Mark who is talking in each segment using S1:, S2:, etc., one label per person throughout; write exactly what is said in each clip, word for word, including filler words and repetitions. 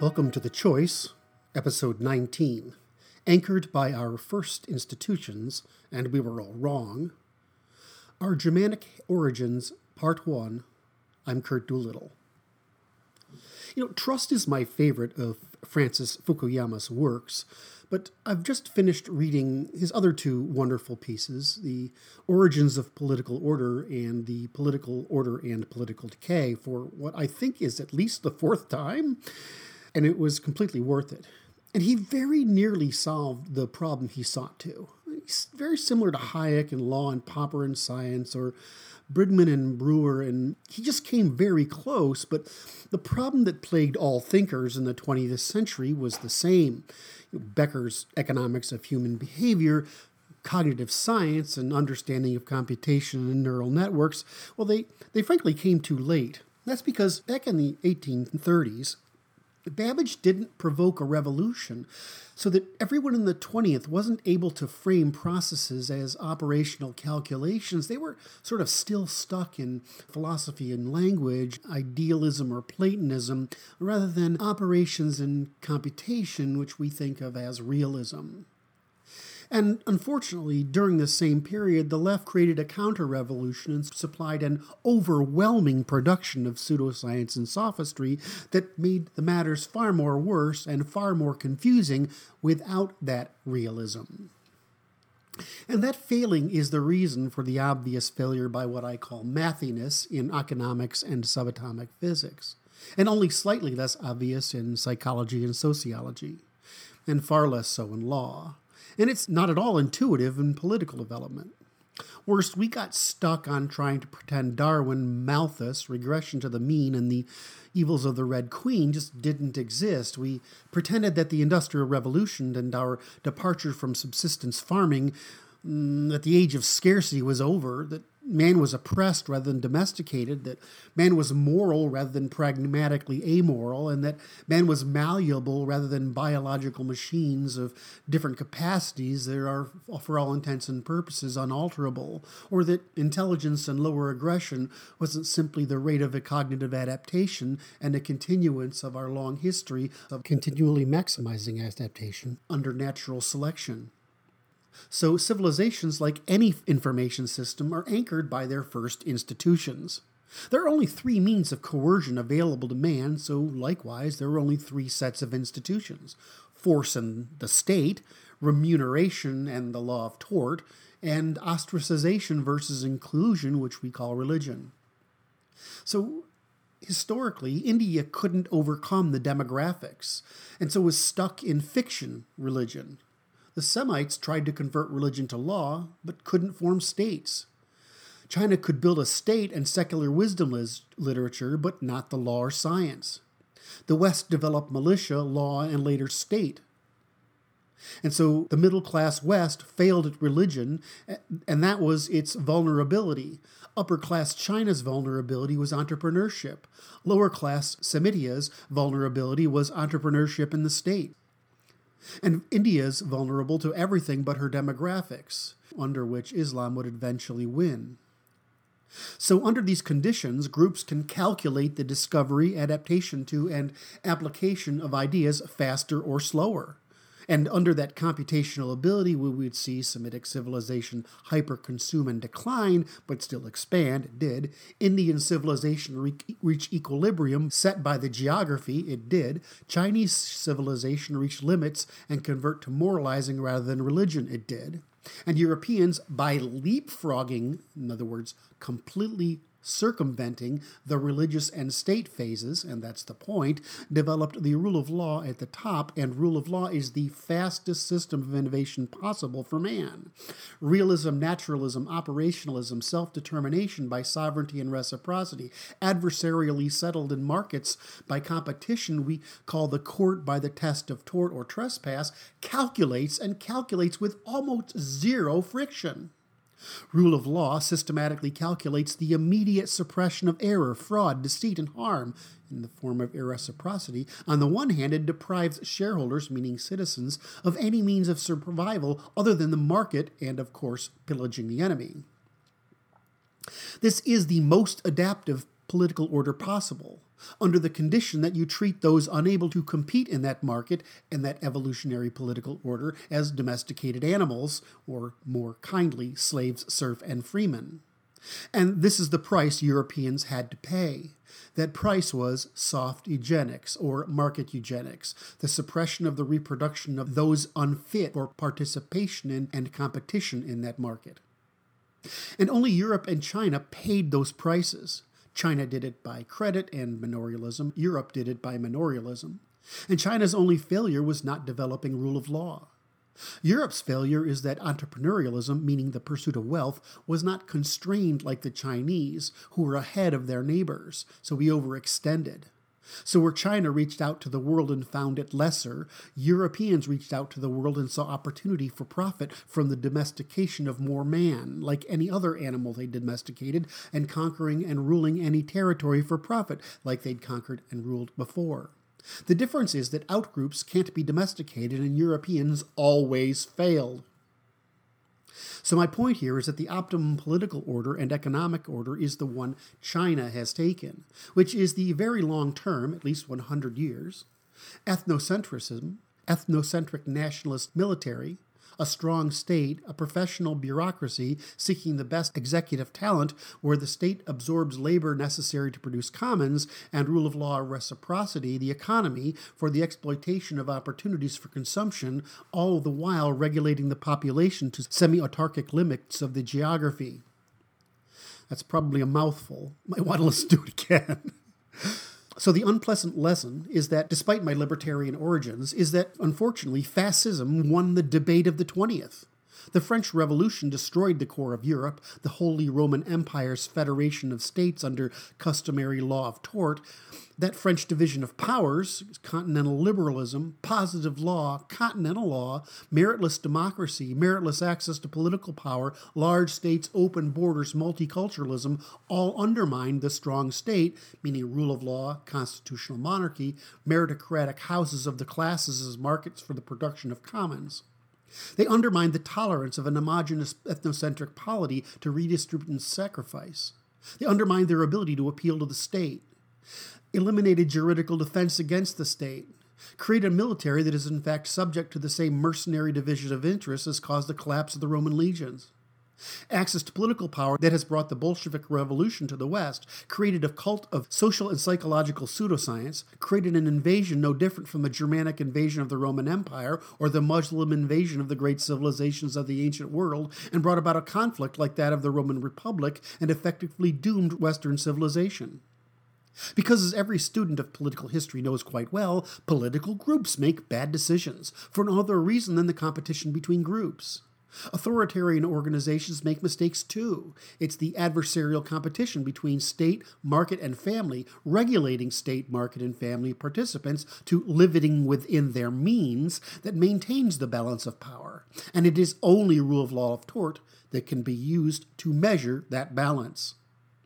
S1: Welcome to The Choice, Episode nineteen, anchored by our first institutions, and we were all wrong. Our Germanic Origins, Part one. I'm Kurt Doolittle. You know, trust is my favorite of Francis Fukuyama's works, but I've just finished reading his other two wonderful pieces, The Origins of Political Order and The Political Order and Political Decay, for what I think is at least the fourth time, and it was completely worth it. And he very nearly solved the problem he sought to. He's very similar to Hayek in Law and Popper in Science, or Bridgman and Brewer, and he just came very close, but the problem that plagued all thinkers in the twentieth century was the same. Becker's Economics of Human Behavior, cognitive science, and understanding of computation and neural networks, well, they, they frankly came too late. That's because back in the eighteen thirties, Babbage didn't provoke a revolution, so that everyone in the twentieth wasn't able to frame processes as operational calculations. They were sort of still stuck in philosophy and language, idealism or Platonism, rather than operations and computation, which we think of as realism. And unfortunately, during the same period, the left created a counter-revolution and supplied an overwhelming production of pseudoscience and sophistry that made the matters far more worse and far more confusing without that realism. And that failing is the reason for the obvious failure by what I call mathiness in economics and subatomic physics, and only slightly less obvious in psychology and sociology, and far less so in law. And it's not at all intuitive in political development. Worst, we got stuck on trying to pretend Darwin, Malthus, regression to the mean, and the evils of the Red Queen just didn't exist. We pretended that the Industrial Revolution and our departure from subsistence farming, mm, that the age of scarcity was over, that man was oppressed rather than domesticated, that man was moral rather than pragmatically amoral, and that man was malleable rather than biological machines of different capacities that are, for all intents and purposes, unalterable, or that intelligence and lower aggression wasn't simply the rate of a cognitive adaptation and a continuance of our long history of continually maximizing adaptation under natural selection. So civilizations, like any information system, are anchored by their first institutions. There are only three means of coercion available to man, so likewise there are only three sets of institutions: force and the state, remuneration and the law of tort, and ostracization versus inclusion, which we call religion. So historically, India couldn't overcome the demographics, and so was stuck in fiction religion. The Semites tried to convert religion to law, but couldn't form states. China could build a state and secular wisdom lis- literature, but not the law or science. The West developed militia, law, and later state. And so the middle-class West failed at religion, and that was its vulnerability. Upper-class China's vulnerability was entrepreneurship. Lower-class Semitia's vulnerability was entrepreneurship in the state. And India's vulnerable to everything but her demographics, under which Islam would eventually win. So under these conditions, groups can calculate the discovery, adaptation to, and application of ideas faster or slower. And under that computational ability, we would see Semitic civilization hyper-consume and decline, but still expand, it did. Indian civilization re- reach equilibrium set by the geography, it did. Chinese civilization reach limits and convert to moralizing rather than religion, it did. And Europeans, by leapfrogging, in other words, completely circumventing the religious and state phases, and that's the point, developed the rule of law at the top, and rule of law is the fastest system of innovation possible for man. Realism, naturalism, operationalism, self-determination by sovereignty and reciprocity, adversarially settled in markets by competition we call the court by the test of tort or trespass, calculates and calculates with almost zero friction. Rule of law systematically calculates the immediate suppression of error, fraud, deceit, and harm in the form of irreciprocity. On the one hand, it deprives shareholders, meaning citizens, of any means of survival other than the market and, of course, pillaging the enemy. This is the most adaptive political order possible. under the condition that you treat those unable to compete in that market and that evolutionary political order as domesticated animals, or more kindly, slaves, serf, and freemen. And this is the price Europeans had to pay. That price was soft eugenics, or market eugenics, the suppression of the reproduction of those unfit for participation in and competition in that market. And only Europe and China paid those prices. China did it by credit and manorialism. Europe did it by manorialism. And China's only failure was not developing rule of law. Europe's failure is that entrepreneurialism, meaning the pursuit of wealth, was not constrained like the Chinese, who were ahead of their neighbors, so we overextended. So where China reached out to the world and found it lesser, Europeans reached out to the world and saw opportunity for profit from the domestication of more man, like any other animal they domesticated, and conquering and ruling any territory for profit, like they'd conquered and ruled before. The difference is that outgroups can't be domesticated, and Europeans always failed. So my point here is that the optimum political order and economic order is the one China has taken, which is the very long term, at least one hundred years, ethnocentrism, ethnocentric nationalist military, a strong state, a professional bureaucracy seeking the best executive talent where the state absorbs labor necessary to produce commons, and rule of law reciprocity, the economy, for the exploitation of opportunities for consumption, all the while regulating the population to semi-autarkic limits of the geography. That's probably a mouthful. Might want to listen to it again. So the unpleasant lesson is that, despite my libertarian origins, is that, unfortunately, fascism won the debate of the twentieth. The French Revolution destroyed the core of Europe, the Holy Roman Empire's federation of states under customary law of tort. That French division of powers, continental liberalism, positive law, continental law, meritless democracy, meritless access to political power, large states, open borders, multiculturalism, all undermined the strong state, meaning rule of law, constitutional monarchy, meritocratic houses of the classes as markets for the production of commons. They undermined the tolerance of an homogeneous ethnocentric polity to redistribute and sacrifice. They undermined their ability to appeal to the state, eliminated juridical defense against the state, created a military that is in fact subject to the same mercenary division of interests as caused the collapse of the Roman legions. Access to political power that has brought the Bolshevik Revolution to the West, created a cult of social and psychological pseudoscience, created an invasion no different from the Germanic invasion of the Roman Empire or the Muslim invasion of the great civilizations of the ancient world, and brought about a conflict like that of the Roman Republic and effectively doomed Western civilization. Because, as every student of political history knows quite well, political groups make bad decisions for no other reason than the competition between groups. Authoritarian organizations make mistakes too. It's the adversarial competition between state, market, and family, regulating state, market, and family participants to living within their means, that maintains the balance of power. And it is only rule of law of tort that can be used to measure that balance.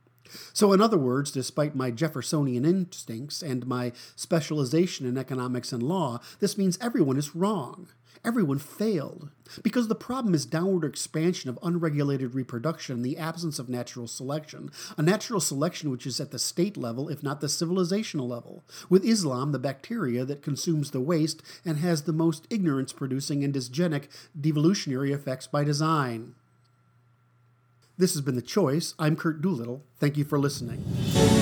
S1: So in other words, despite my Jeffersonian instincts and my specialization in economics and law, this means everyone is wrong. Everyone failed. Because the problem is downward expansion of unregulated reproduction in the absence of natural selection, a natural selection which is at the state level, if not the civilizational level, with Islam the bacteria that consumes the waste and has the most ignorance-producing and dysgenic devolutionary effects by design. This has been The Choice. I'm Kurt Doolittle. Thank you for listening.